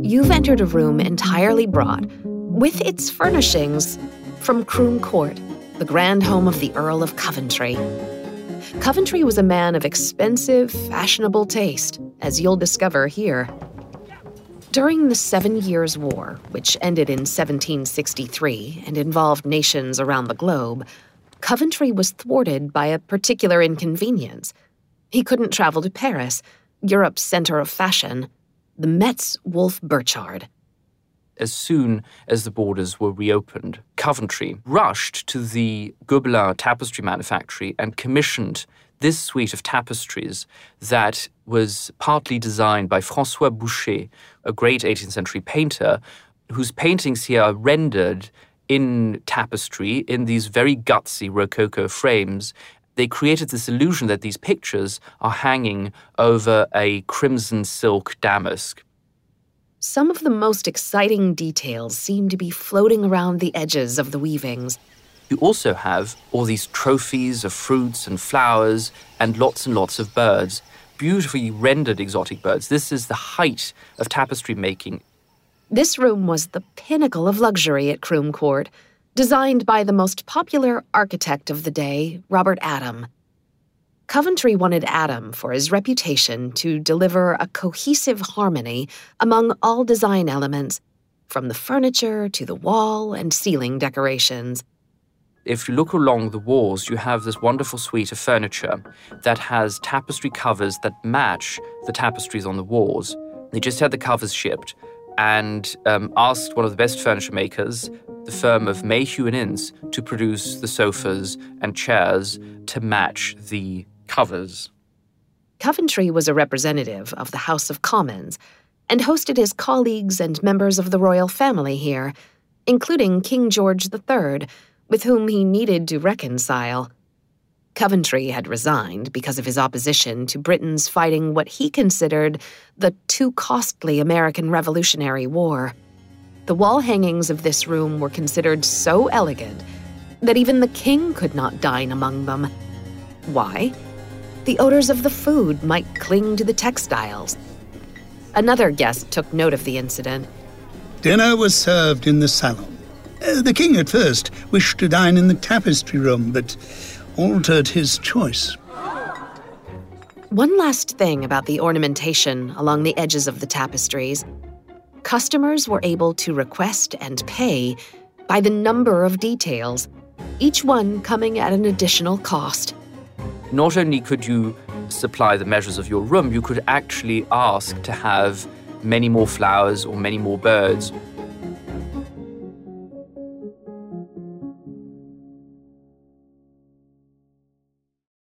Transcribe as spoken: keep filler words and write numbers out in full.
You've entered a room entirely brought, with its furnishings, from Croom Court, the grand home of the Earl of Coventry. Coventry was a man of expensive, fashionable taste, as you'll discover here. During the Seven Years' War, which ended in seventeen sixty-three and involved nations around the globe, Coventry was thwarted by a particular inconvenience. He couldn't travel to Paris, Europe's center of fashion. The Met's Wolfe Burchard. As soon as the borders were reopened, Coventry rushed to the Gobelin tapestry manufactory and commissioned this suite of tapestries that was partly designed by François Boucher, a great eighteenth century painter, whose paintings here are rendered in tapestry in these very gutsy Rococo frames. They created this illusion that these pictures are hanging over a crimson silk damask. Some of the most exciting details seem to be floating around the edges of the weavings. You also have all these trophies of fruits and flowers and lots and lots of birds, beautifully rendered exotic birds. This is the height of tapestry making. This room was the pinnacle of luxury at Croom Court, designed by the most popular architect of the day, Robert Adam. Coventry wanted Adam for his reputation to deliver a cohesive harmony among all design elements, from the furniture to the wall and ceiling decorations. If you look along the walls, you have this wonderful suite of furniture that has tapestry covers that match the tapestries on the walls. They just had the covers shipped and um, asked one of the best furniture makers, the firm of Mayhew and Ince, to produce the sofas and chairs to match the covers. Coventry was a representative of the House of Commons and hosted his colleagues and members of the royal family here, including King George the Third, with whom he needed to reconcile. Coventry had resigned because of his opposition to Britain's fighting what he considered the too costly American Revolutionary War. The wall hangings of this room were considered so elegant that even the king could not dine among them. Why? The odors of the food might cling to the textiles. Another guest took note of the incident. Dinner was served in the salon. Uh, the king at first wished to dine in the tapestry room, but altered his choice. One last thing about the ornamentation along the edges of the tapestries. Customers were able to request and pay by the number of details, each one coming at an additional cost. Not only could you supply the measures of your room, you could actually ask to have many more flowers or many more birds